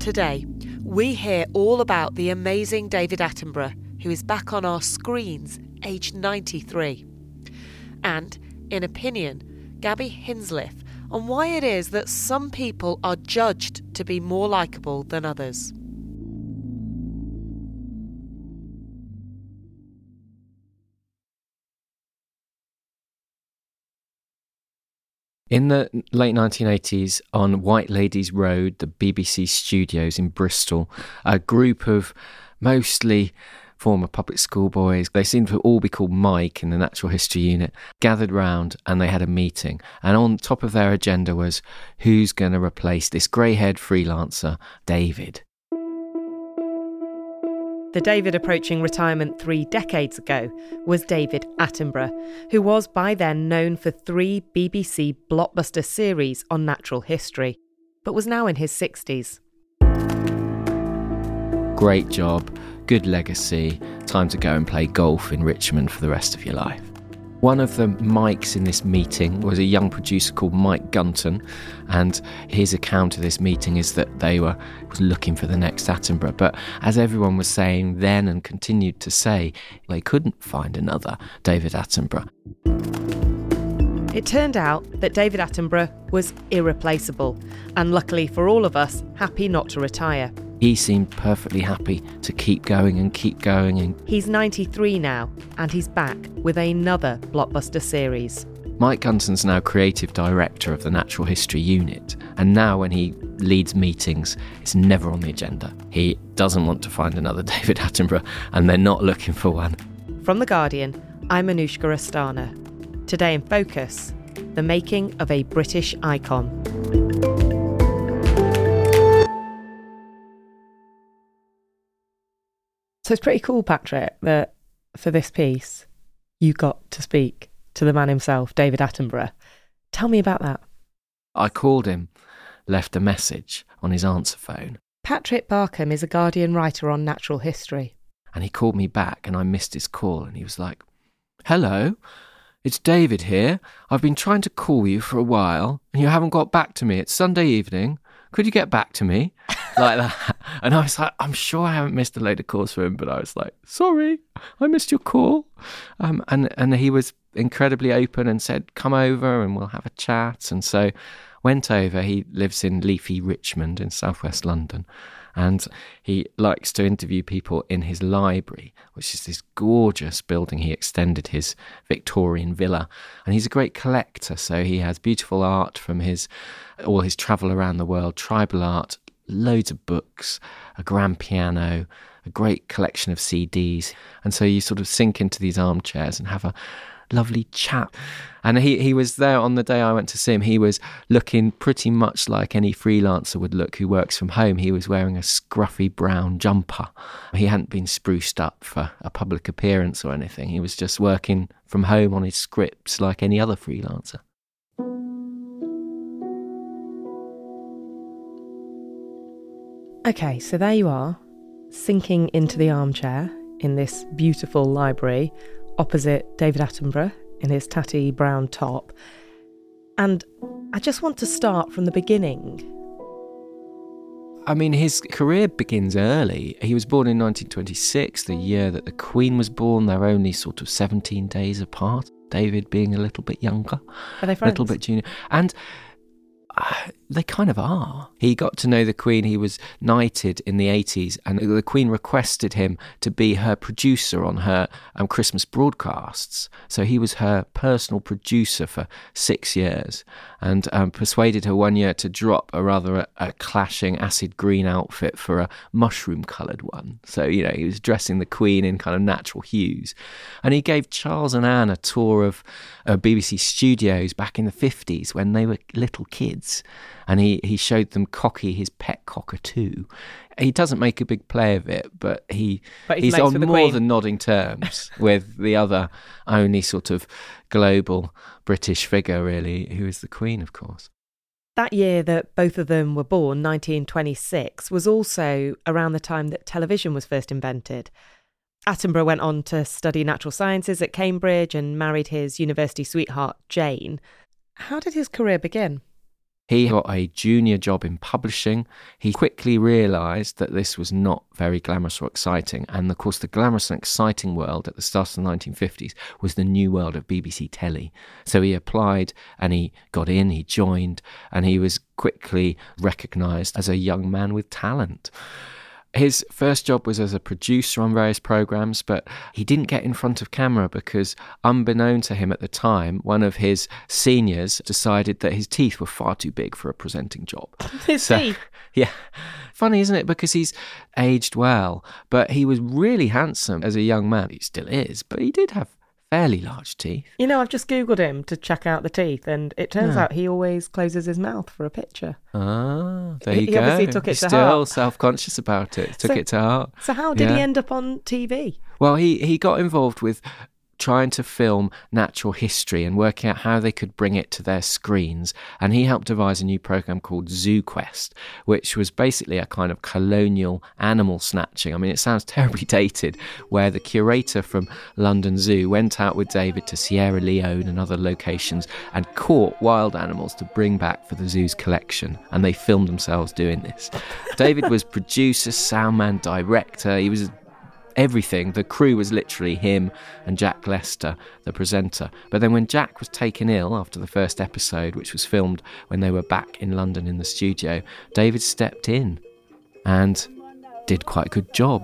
Today, we hear all about the amazing David Attenborough, who is back on our screens, aged 93. And, in Opinion, Gabby Hinsliff on why it is that some people are judged to be more likeable than others. In the late 1980s, on White Ladies Road, the BBC studios in Bristol, a group of mostly former public school boys, they seemed to all be called Mike in the Natural History Unit, gathered round and they had a meeting. And on top of their agenda was who's going to replace this grey-haired freelancer, David. The David approaching retirement 3 decades ago was David Attenborough, who was by then known for 3 BBC blockbuster series on natural history, but was now in his 60s. Great job, good legacy, time to go and play golf in Richmond for the rest of your life. One of the Mikes in this meeting was a young producer called Mike Gunton, and his account of this meeting is that they was looking for the next Attenborough. But as everyone was saying then and continued to say, they couldn't find another David Attenborough. It turned out that David Attenborough was irreplaceable, and luckily for all of us, happy not to retire. He seemed perfectly happy to keep going and keep going. And he's 93 now, and he's back with another blockbuster series. Mike Gunton's now creative director of the Natural History Unit, and now when he leads meetings, it's never on the agenda. He doesn't want to find another David Attenborough, and they're not looking for one. From The Guardian, I'm Anushka Astana. Today in Focus, the making of a British icon. So it's pretty cool, Patrick, that for this piece, you got to speak to the man himself, David Attenborough. Tell me about that. I called him, left a message on his answer phone. Patrick Barkham is a Guardian writer on natural history. And he called me back and I missed his call and he was like, "Hello, it's David here. I've been trying to call you for a while and you haven't got back to me. It's Sunday evening. Could you get back to me?" Like that. And I was like, I'm sure I haven't missed a load of calls from him, but I was like, sorry, I missed your call. And he was incredibly open and said, come over and we'll have a chat. And so went over. He lives in leafy Richmond in southwest London. And he likes to interview people in his library, which is this gorgeous building. He extended his Victorian villa. And he's a great collector. So he has beautiful art from all his travel around the world, tribal art, loads of books, a grand piano, a great collection of CDs. And so you sort of sink into these armchairs and have a lovely chat. And he was there on the day I went to see him. He was looking pretty much like any freelancer would look who works from home. He was wearing a scruffy brown jumper. He hadn't been spruced up for a public appearance or anything. He was just working from home on his scripts like any other freelancer. Okay, so there you are, sinking into the armchair in this beautiful library opposite David Attenborough in his tatty brown top. And I just want to start from the beginning. I mean, his career begins early. He was born in 1926, the year that the Queen was born. They're only sort of 17 days apart, David being a little bit younger. Are they friends? A little bit junior. And they kind of are. He got to know the Queen. He was knighted in the 80s, and the Queen requested him to be her producer on her Christmas broadcasts. So he was her personal producer for 6 years, and persuaded her one year to drop a clashing acid green outfit for a mushroom-coloured one. So, you know, he was dressing the Queen in kind of natural hues. And he gave Charles and Anne a tour of BBC studios back in the 50s when they were little kids. And he showed them Cocky, his pet cockatoo. He doesn't make a big play of it, but he's on more than nodding terms with the other only sort of global British figure, really, who is the Queen, of course. That year that both of them were born, 1926, was also around the time that television was first invented. Attenborough went on to study natural sciences at Cambridge and married his university sweetheart, Jane. How did his career begin? He got a junior job in publishing. He quickly realised that this was not very glamorous or exciting. And of course, the glamorous and exciting world at the start of the 1950s was the new world of BBC telly. So he applied and he got in, he joined, and he was quickly recognised as a young man with talent. His first job was as a producer on various programmes, but he didn't get in front of camera because, unbeknown to him at the time, one of his seniors decided that his teeth were far too big for a presenting job. His teeth? Yeah. Funny, isn't it? Because he's aged well, but he was really handsome as a young man. He still is, but he did have fairly large teeth. You know, I've just Googled him to check out the teeth, and it turns out he always closes his mouth for a picture. Ah, there you go. He obviously took it He's to still heart. Self-conscious about it. Took it to heart. So how did he end up on TV? Well, he got involved with trying to film natural history and working out how they could bring it to their screens. And he helped devise a new programme called Zoo Quest, which was basically a kind of colonial animal snatching. I mean, it sounds terribly dated, where the curator from London Zoo went out with David to Sierra Leone and other locations and caught wild animals to bring back for the zoo's collection. And they filmed themselves doing this. David was producer, soundman, director. He was everything. The crew was literally him and Jack Lester, the presenter. But then when Jack was taken ill after the first episode, which was filmed when they were back in London in the studio, David stepped in and did quite a good job.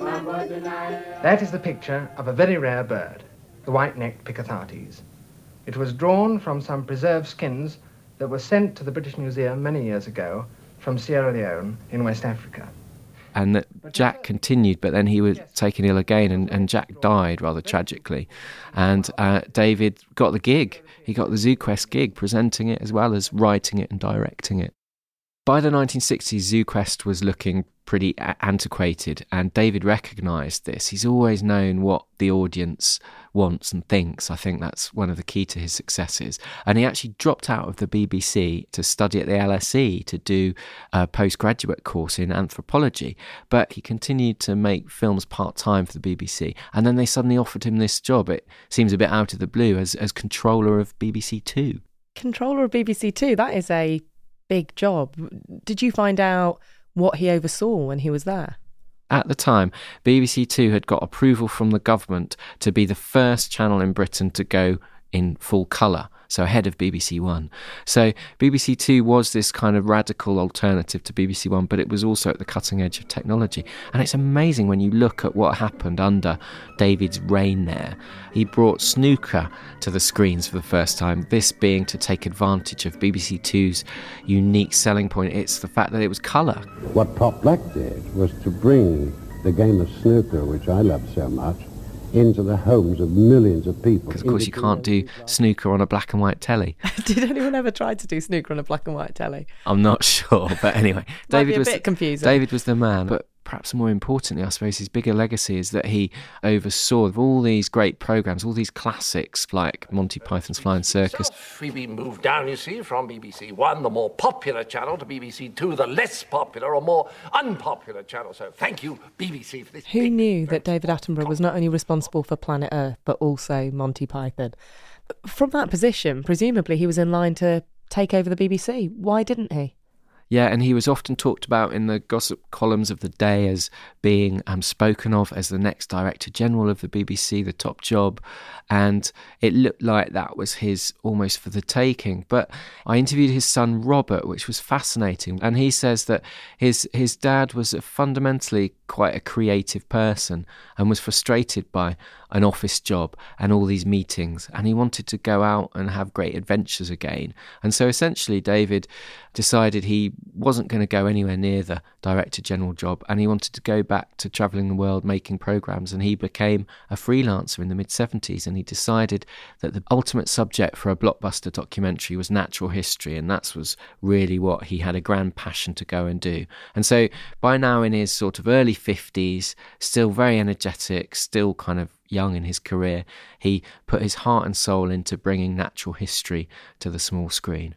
That is the picture of a very rare bird, the white-necked Picathartes. It was drawn from some preserved skins that were sent to the British Museum many years ago from Sierra Leone in West Africa. And that Jack continued, but then he was taken ill again, and Jack died rather tragically. And David got the gig. He got the Zoo Quest gig, presenting it as well as writing it and directing it. By the 1960s, Zoo Quest was looking pretty antiquated, and David recognised this. He's always known what the audience wants and thinks. I think that's one of the key to his successes. And he actually dropped out of the BBC to study at the LSE to do a postgraduate course in anthropology. But he continued to make films part-time for the BBC. And then they suddenly offered him this job. It seems a bit out of the blue as controller of BBC Two. Controller of BBC Two, that is a big job. Did you find out what he oversaw when he was there? At the time, BBC Two had got approval from the government to be the first channel in Britain to go in full colour, so ahead of BBC One. So BBC Two was this kind of radical alternative to BBC One, but it was also at the cutting edge of technology. And it's amazing when you look at what happened under David's reign there. He brought snooker to the screens for the first time, this being to take advantage of BBC Two's unique selling point. It's the fact that it was colour. What Top Black did was to bring the game of snooker, which I love so much, into the homes of millions of people. Because, of course, you can't do snooker on a black and white telly. Did anyone ever try to do snooker on a black and white telly? I'm not sure, but anyway. David was a bit confusing. David was the man, but perhaps more importantly, I suppose, his bigger legacy is that he oversaw all these great programmes, all these classics like Monty Python's Flying Circus. We've been moved down, you see, from BBC One, the more popular channel, to BBC Two, the less popular or more unpopular channel. So thank you, BBC, for this. Who knew that David Attenborough was not only responsible for Planet Earth, but also Monty Python? From that position, presumably he was in line to take over the BBC. Why didn't he? Yeah, and he was often talked about in the gossip columns of the day as being spoken of as the next Director General of the BBC, the top job, and it looked like that was his almost for the taking. But I interviewed his son Robert, which was fascinating, and he says that his dad was fundamentally quite a creative person and was frustrated by an office job and all these meetings, and he wanted to go out and have great adventures again. And so essentially David decided he wasn't going to go anywhere near the Director General job, and he wanted to go back to travelling the world making programmes, and he became a freelancer in the mid-70s, and he decided that the ultimate subject for a blockbuster documentary was natural history, and that was really what he had a grand passion to go and do. And so by now in his sort of early 50s, still very energetic, still kind of young in his career, he put his heart and soul into bringing natural history to the small screen.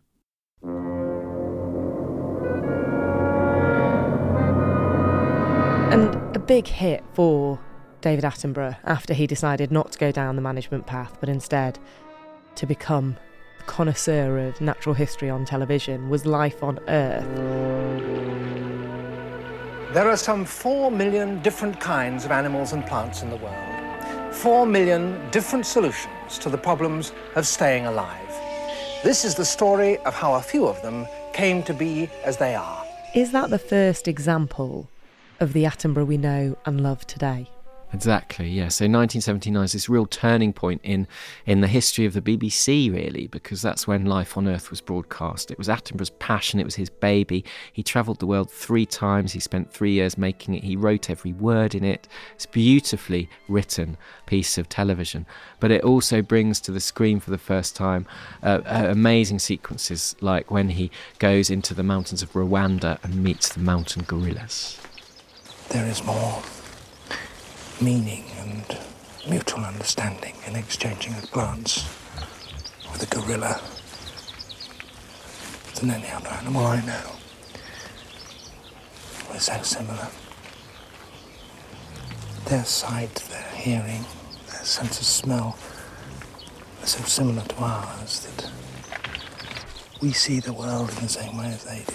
And a big hit for David Attenborough after he decided not to go down the management path, but instead to become connoisseur of natural history on television, was Life on Earth. There are some 4 million different kinds of animals and plants in the world. 4 million different solutions to the problems of staying alive. This is the story of how a few of them came to be as they are. Is that the first example of the Attenborough we know and love today? Exactly, yeah. So 1979 is this real turning point in the history of the BBC, really, because that's when Life on Earth was broadcast. It was Attenborough's passion, it was his baby. He travelled the world 3 times, he spent 3 years making it, he wrote every word in it. It's a beautifully written piece of television, but it also brings to the screen for the first time amazing sequences, like when he goes into the mountains of Rwanda and meets the mountain gorillas. There is more meaning and mutual understanding in exchanging a glance with a gorilla than any other animal I know. We're so similar. Their sight, their hearing, their sense of smell are so similar to ours that we see the world in the same way as they do.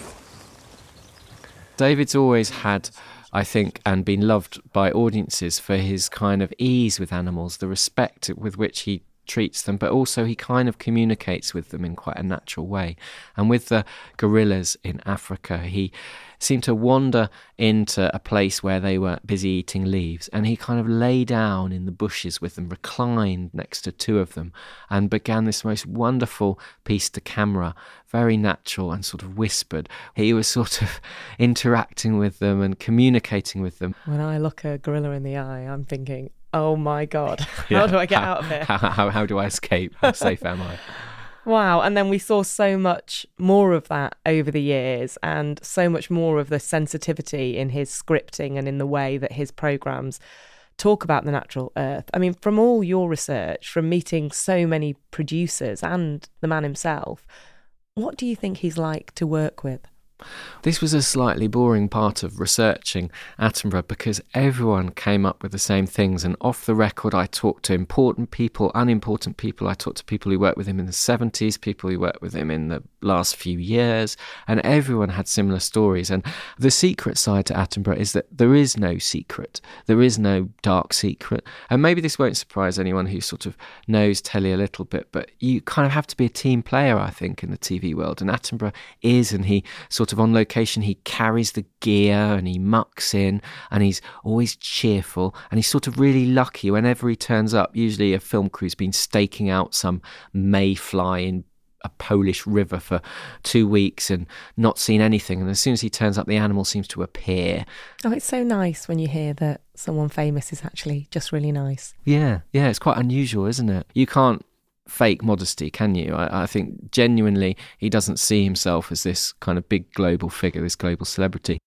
David's always had, I think, and been loved by audiences for his kind of ease with animals, the respect with which he treats them, but also he kind of communicates with them in quite a natural way. And with the gorillas in Africa, he seemed to wander into a place where they were busy eating leaves, and he kind of lay down in the bushes with them, reclined next to 2 of them, and began this most wonderful piece to camera, very natural and sort of whispered. He was sort of interacting with them and communicating with them. When I look a gorilla in the eye, I'm thinking, oh my God, how do I get out of here? How do I escape? How safe am I? Wow. And then we saw so much more of that over the years, and so much more of the sensitivity in his scripting and in the way that his programmes talk about the natural earth. I mean, from all your research, from meeting so many producers and the man himself, what do you think he's like to work with? This was a slightly boring part of researching Attenborough because everyone came up with the same things, and off the record I talked to important people, unimportant people. I talked to people who worked with him in the 70s, people who worked with him in the last few years, and everyone had similar stories. And the secret side to Attenborough is that there is no secret. There is no dark secret. And maybe this won't surprise anyone who sort of knows telly a little bit, but you kind of have to be a team player, I think, in the TV world. And Attenborough is, and he sort of on location, he carries the gear and he mucks in, and he's always cheerful, and he's sort of really lucky whenever he turns up. Usually a film crew's been staking out some mayfly in a Polish river for 2 weeks and not seen anything, and as soon as he turns up, the animal seems to appear. Oh, it's so nice when you hear that someone famous is actually just really nice. Yeah, it's quite unusual, isn't it? You can't fake modesty, can you? I think genuinely he doesn't see himself as this kind of big global figure, this global celebrity.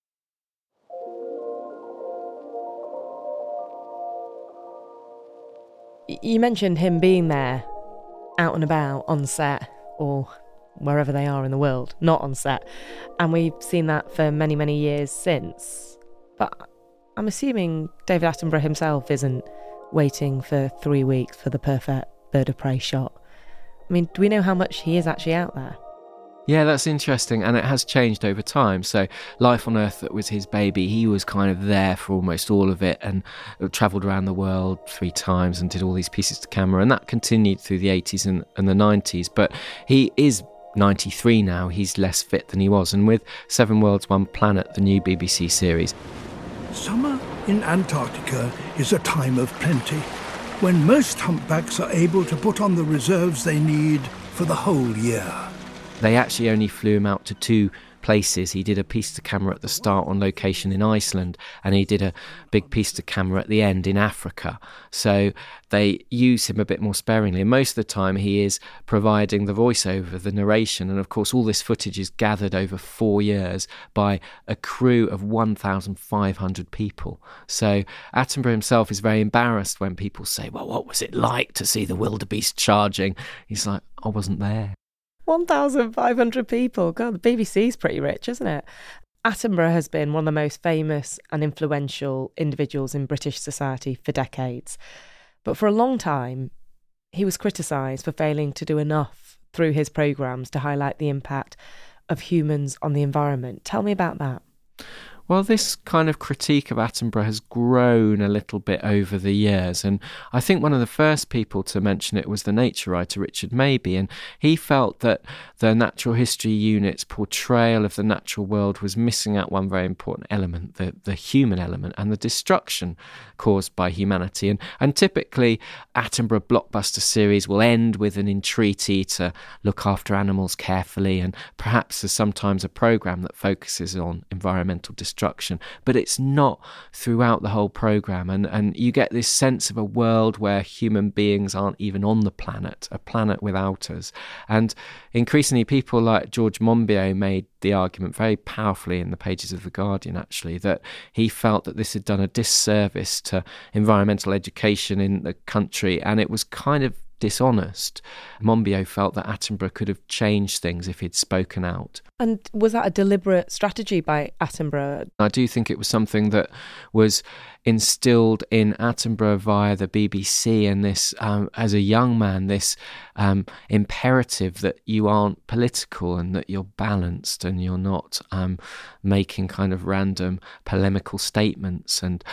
You mentioned him being there, out and about, on set, or wherever they are in the world, not on set. And we've seen that for many, many years since. But I'm assuming David Attenborough himself isn't waiting for 3 weeks for the perfect bird of prey shot. I mean, do we know how much he is actually out there? Yeah, that's interesting, and it has changed over time. So Life on Earth, that was his baby, he was kind of there for almost all of it and travelled around the world 3 times and did all these pieces to camera, and that continued through the 80s and the 90s. But he is 93 now, he's less fit than he was, and with 7 Worlds, 1 Planet, the new BBC series. Summer in Antarctica is a time of plenty, when most humpbacks are able to put on the reserves they need for the whole year. They actually only flew him out to 2 places. He did a piece to camera at the start on location in Iceland, and he did a big piece to camera at the end in Africa. So they use him a bit more sparingly. And most of the time he is providing the voiceover, the narration, and of course all this footage is gathered over 4 years by a crew of 1,500 people. So Attenborough himself is very embarrassed when people say, well, what was it like to see the wildebeest charging? He's like, I wasn't there. 1,500 people. God, the BBC's pretty rich, isn't it? Attenborough has been one of the most famous and influential individuals in British society for decades. But for a long time, he was criticised for failing to do enough through his programmes to highlight the impact of humans on the environment. Tell me about that. Well, this kind of critique of Attenborough has grown a little bit over the years, and I think one of the first people to mention it was the nature writer Richard Mabey, and he felt that the Natural History Unit's portrayal of the natural world was missing out one very important element, the human element, and the destruction caused by humanity. And typically, Attenborough blockbuster series will end with an entreaty to look after animals carefully, and perhaps there's sometimes a programme that focuses on environmental destruction. But it's not throughout the whole programme, and you get this sense of a world where human beings aren't even on the planet, a planet without us. And increasingly people like George Monbiot made the argument very powerfully in the pages of The Guardian, actually, that he felt that this had done a disservice to environmental education in the country, and it was kind of dishonest. Monbiot felt that Attenborough could have changed things if he'd spoken out. And was that a deliberate strategy by Attenborough? I do think it was something that was instilled in Attenborough via the BBC, and this, as a young man, this imperative that you aren't political and that you're balanced and you're not making kind of random polemical statements. And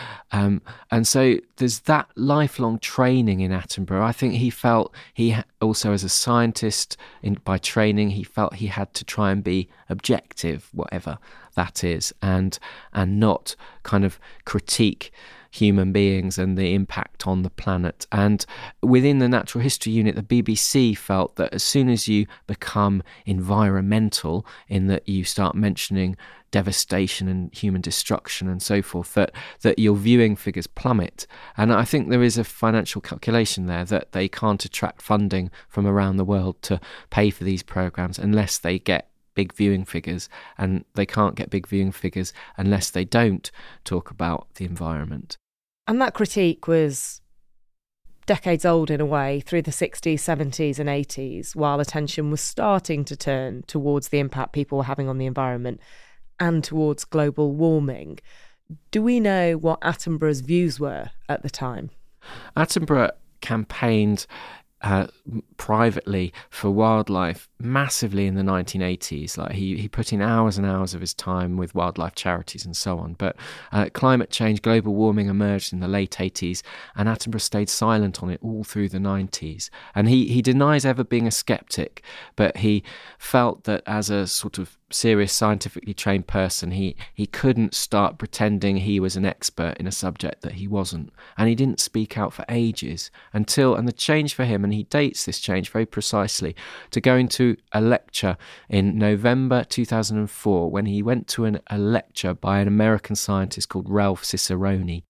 so there's that lifelong training in Attenborough. I think he felt also as a scientist by training, he felt he had to try and be objective, whatever that is, and not kind of critique human beings and the impact on the planet. And within the Natural History Unit, the BBC felt that as soon as you become environmental, in that you start mentioning devastation and human destruction and so forth, that your viewing figures plummet. And I think there is a financial calculation there that they can't attract funding from around the world to pay for these programmes unless they get big viewing figures, and they can't get big viewing figures unless they don't talk about the environment. And that critique was decades old in a way, through the 60s, 70s and 80s, while attention was starting to turn towards the impact people were having on the environment and towards global warming. Do we know what Attenborough's views were at the time? Attenborough campaigned privately for wildlife massively in the 1980s. Like he put in hours and hours of his time with wildlife charities and so on. But climate change, global warming emerged in the late 80s, and Attenborough stayed silent on it all through the 90s. And he denies ever being a skeptic, but he felt that as a sort of serious, scientifically trained person, he couldn't start pretending he was an expert in a subject that he wasn't. And he didn't speak out for ages and the change for him, and he dates this change very precisely, to going to a lecture in November 2004 when he went to a lecture by an American scientist called Ralph Cicerone.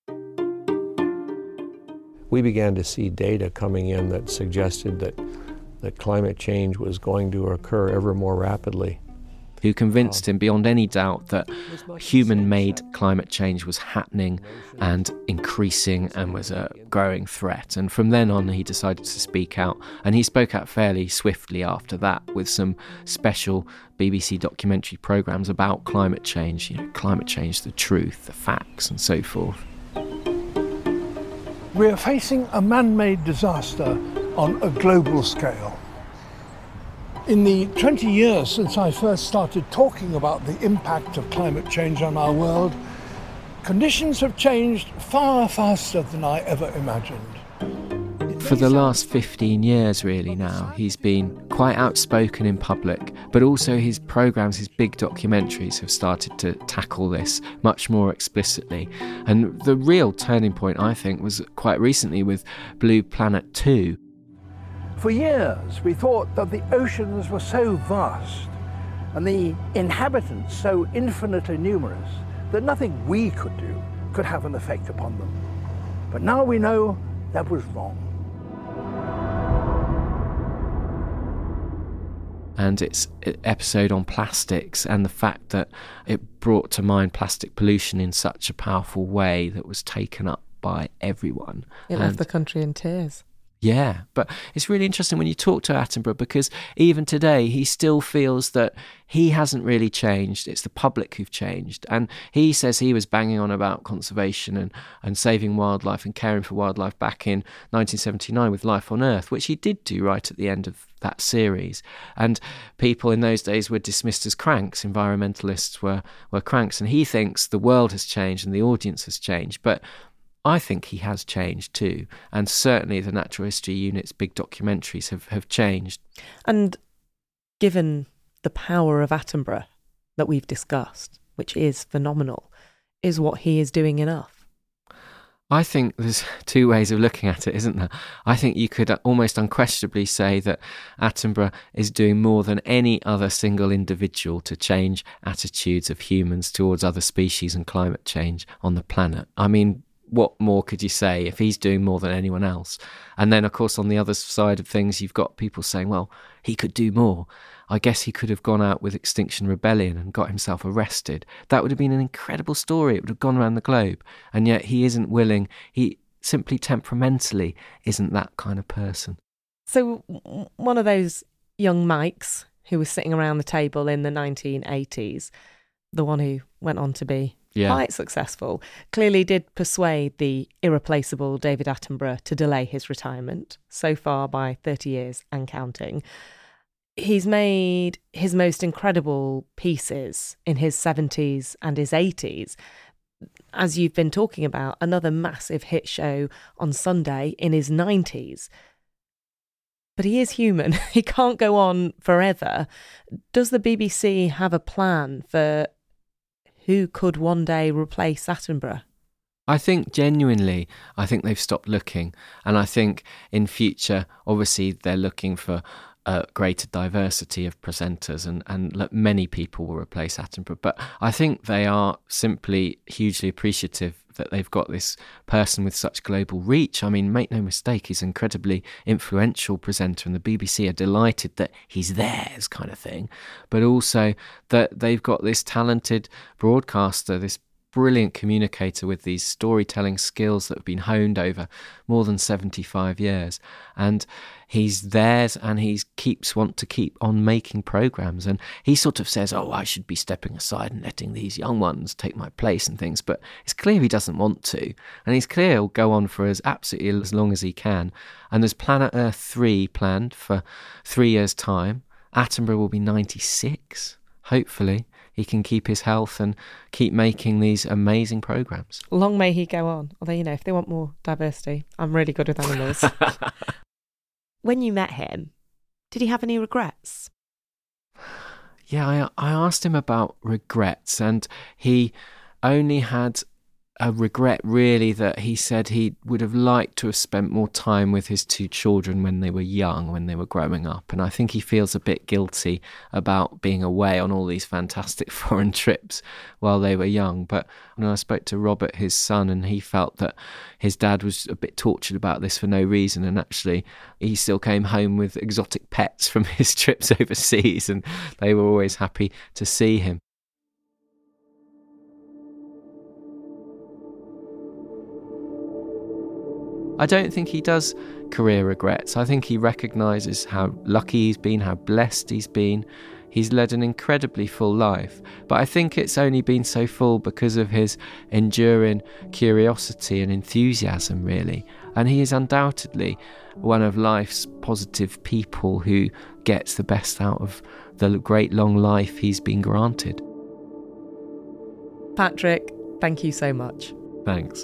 We began to see data coming in that suggested that climate change was going to occur ever more rapidly. Who convinced him beyond any doubt that human-made climate change was happening and increasing and was a growing threat. And from then on, he decided to speak out. And he spoke out fairly swiftly after that with some special BBC documentary programmes about climate change, climate change, the truth, the facts and so forth. We are facing a man-made disaster on a global scale. In the 20 years since I first started talking about the impact of climate change on our world, conditions have changed far faster than I ever imagined. For the last 15 years, really, now, he's been quite outspoken in public, but also his programmes, his big documentaries have started to tackle this much more explicitly. And the real turning point, I think, was quite recently with Blue Planet 2. For years, we thought that the oceans were so vast and the inhabitants so infinitely numerous that nothing we could do could have an effect upon them. But now we know that was wrong. And its episode on plastics and the fact that it brought to mind plastic pollution in such a powerful way that was taken up by everyone. It left the country in tears. Yeah, but it's really interesting when you talk to Attenborough, because even today he still feels that he hasn't really changed. It's the public who've changed. And he says he was banging on about conservation and saving wildlife and caring for wildlife back in 1979 with Life on Earth, which he did do right at the end of that series. And people in those days were dismissed as cranks. Environmentalists were cranks. And he thinks the world has changed and the audience has changed. But I think he has changed too, and certainly the Natural History Unit's big documentaries have changed. And given the power of Attenborough that we've discussed, which is phenomenal, is what he is doing enough? I think there's two ways of looking at it, isn't there? I think you could almost unquestionably say that Attenborough is doing more than any other single individual to change attitudes of humans towards other species and climate change on the planet. I mean, what more could you say if he's doing more than anyone else? And then, of course, on the other side of things, you've got people saying, well, he could do more. I guess he could have gone out with Extinction Rebellion and got himself arrested. That would have been an incredible story. It would have gone around the globe. And yet he isn't willing. He simply temperamentally isn't that kind of person. So one of those young Mikes who was sitting around the table in the 1980s, the one who went on to be quite successful, clearly did persuade the irreplaceable David Attenborough to delay his retirement, so far by 30 years and counting. He's made his most incredible pieces in his 70s and his 80s. As you've been talking about, another massive hit show on Sunday in his 90s. But he is human. He can't go on forever. Does the BBC have a plan for who could one day replace Attenborough? I think genuinely, they've stopped looking. And I think in future, obviously, they're looking for a greater diversity of presenters, and many people will replace Attenborough. But I think they are simply hugely appreciative that they've got this person with such global reach. I mean, make no mistake, he's an incredibly influential presenter, and the BBC are delighted that he's theirs, kind of thing. But also that they've got this talented broadcaster, this brilliant communicator with these storytelling skills that have been honed over more than 75 years. And he's theirs, and he want to keep on making programmes. And he sort of says, oh, I should be stepping aside and letting these young ones take my place and things. But it's clear he doesn't want to. And he's clear he'll go on for absolutely as long as he can. And there's Planet Earth 3 planned for 3 years' time. Attenborough will be 96, hopefully. He can keep his health and keep making these amazing programmes. Long may he go on. Although, if they want more diversity, I'm really good with animals. When you met him, did he have any regrets? Yeah, I asked him about regrets, and he only had a regret, really, that he said he would have liked to have spent more time with his two children when they were young, when they were growing up. And I think he feels a bit guilty about being away on all these fantastic foreign trips while they were young. But I spoke to Robert, his son, and he felt that his dad was a bit tortured about this for no reason. And actually, he still came home with exotic pets from his trips overseas, and they were always happy to see him. I don't think he does career regrets. I think he recognises how lucky he's been, how blessed he's been. He's led an incredibly full life. But I think it's only been so full because of his enduring curiosity and enthusiasm, really. And he is undoubtedly one of life's positive people who gets the best out of the great long life he's been granted. Patrick, thank you so much. Thanks.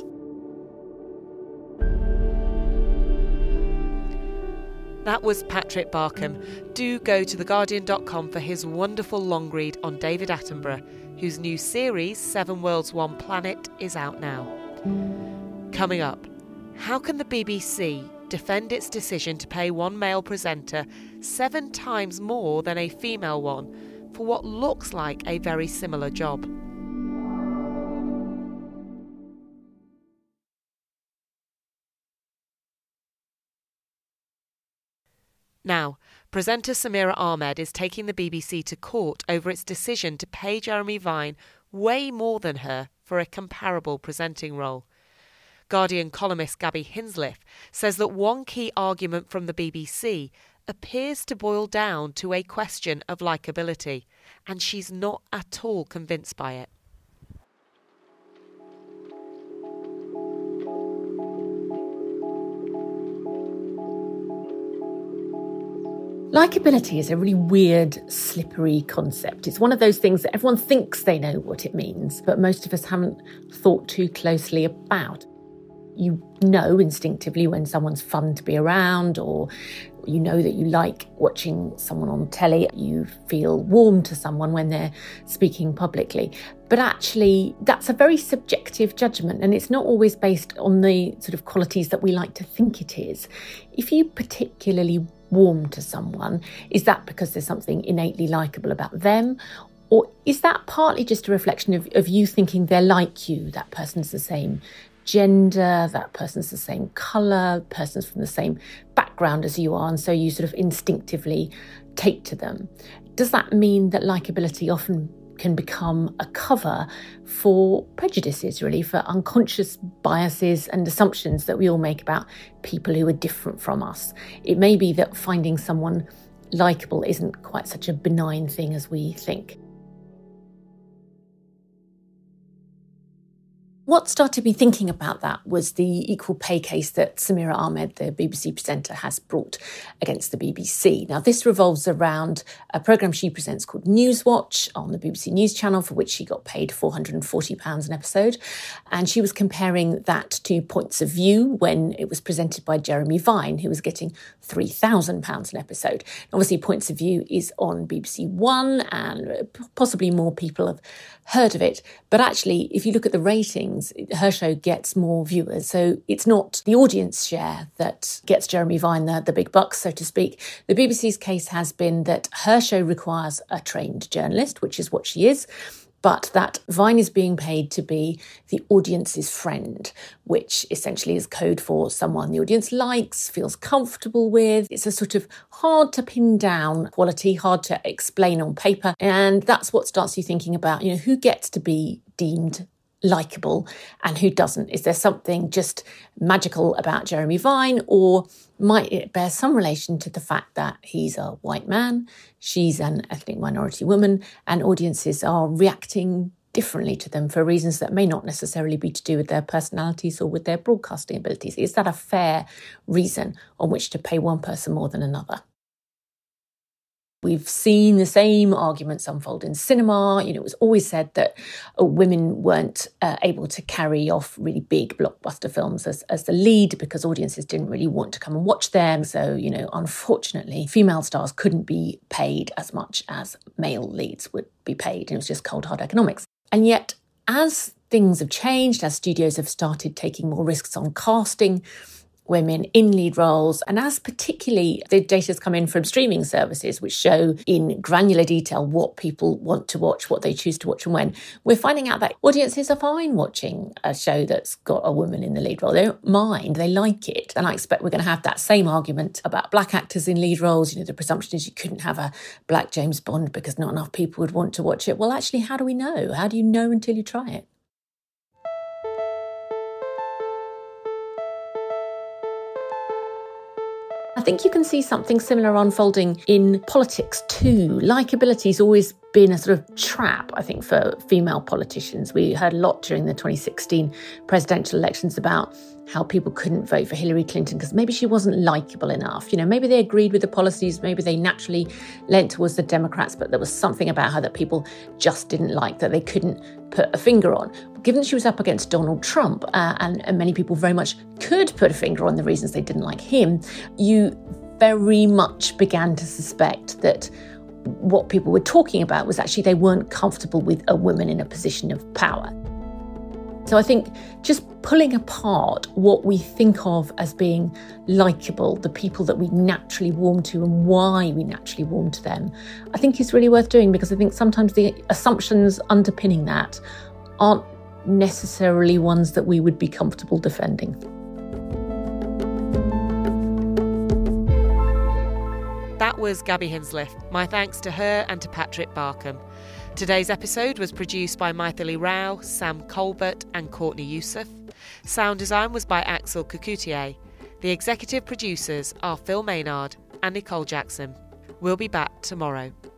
That was Patrick Barkham. Do go to theguardian.com for his wonderful long read on David Attenborough, whose new series, 7 Worlds, 1 Planet, is out now. Coming up, how can the BBC defend its decision to pay one male presenter 7 times more than a female one for what looks like a very similar job? Now, presenter Samira Ahmed is taking the BBC to court over its decision to pay Jeremy Vine way more than her for a comparable presenting role. Guardian columnist Gabby Hinsliff says that one key argument from the BBC appears to boil down to a question of likeability, and she's not at all convinced by it. Likeability is a really weird, slippery concept. It's one of those things that everyone thinks they know what it means, but most of us haven't thought too closely about. You know instinctively when someone's fun to be around, or you know that you like watching someone on telly. You feel warm to someone when they're speaking publicly. But actually, that's a very subjective judgment, and it's not always based on the sort of qualities that we like to think it is. If you particularly warm to someone, is that because there's something innately likeable about them? Or is that partly just a reflection of you thinking they're like you, that person's the same gender, that person's the same colour, person's from the same background as you are, and so you sort of instinctively take to them? Does that mean that likeability often can become a cover for prejudices, really, for unconscious biases and assumptions that we all make about people who are different from us? It may be that finding someone likeable isn't quite such a benign thing as we think. What started me thinking about that was the equal pay case that Samira Ahmed, the BBC presenter, has brought against the BBC. Now, this revolves around a programme she presents called Newswatch on the BBC News Channel, for which she got paid £440 an episode. And she was comparing that to Points of View when it was presented by Jeremy Vine, who was getting £3,000 an episode. Obviously, Points of View is on BBC One, and possibly more people have heard of it. But actually, if you look at the ratings, her show gets more viewers. So it's not the audience share that gets Jeremy Vine the big bucks, so to speak. The BBC's case has been that her show requires a trained journalist, which is what she is, but that Vine is being paid to be the audience's friend, which essentially is code for someone the audience likes, feels comfortable with. It's a sort of hard to pin down quality, hard to explain on paper. And that's what starts you thinking about, who gets to be deemed likeable and who doesn't. Is there something just magical about Jeremy Vine, or might it bear some relation to the fact that he's a white man, she's an ethnic minority woman, and audiences are reacting differently to them for reasons that may not necessarily be to do with their personalities or with their broadcasting abilities? Is that a fair reason on which to pay one person more than another? We've seen the same arguments unfold in cinema. It was always said that women weren't able to carry off really big blockbuster films as the lead because audiences didn't really want to come and watch them. So, unfortunately, female stars couldn't be paid as much as male leads would be paid. It was just cold, hard economics. And yet, as things have changed, as studios have started taking more risks on casting women in lead roles, and as particularly the data's come in from streaming services which show in granular detail what people want to watch, what they choose to watch and when, we're finding out that audiences are fine watching a show that's got a woman in the lead role. They don't mind, they like it. And I expect we're going to have that same argument about black actors in lead roles. The presumption is you couldn't have a black James Bond because not enough people would want to watch it. Well, actually, how do we know? How do you know until you try it? I think you can see something similar unfolding in politics too. Likeability's always been a sort of trap, I think, for female politicians. We heard a lot during the 2016 presidential elections about how people couldn't vote for Hillary Clinton because maybe she wasn't likeable enough. Maybe they agreed with the policies, maybe they naturally leant towards the Democrats, but there was something about her that people just didn't like, that they couldn't put a finger on. Given that she was up against Donald Trump, and many people very much could put a finger on the reasons they didn't like him, you very much began to suspect that what people were talking about was actually they weren't comfortable with a woman in a position of power. So I think just pulling apart what we think of as being likeable, the people that we naturally warm to and why we naturally warm to them, I think is really worth doing, because I think sometimes the assumptions underpinning that aren't necessarily ones that we would be comfortable defending. That was Gabby Hinsliff. My thanks to her and to Patrick Barkham. Today's episode was produced by Maithili Rao, Sam Colbert and Courtney Youssef. Sound design was by Axel Cucoutier. The executive producers are Phil Maynard and Nicole Jackson. We'll be back tomorrow.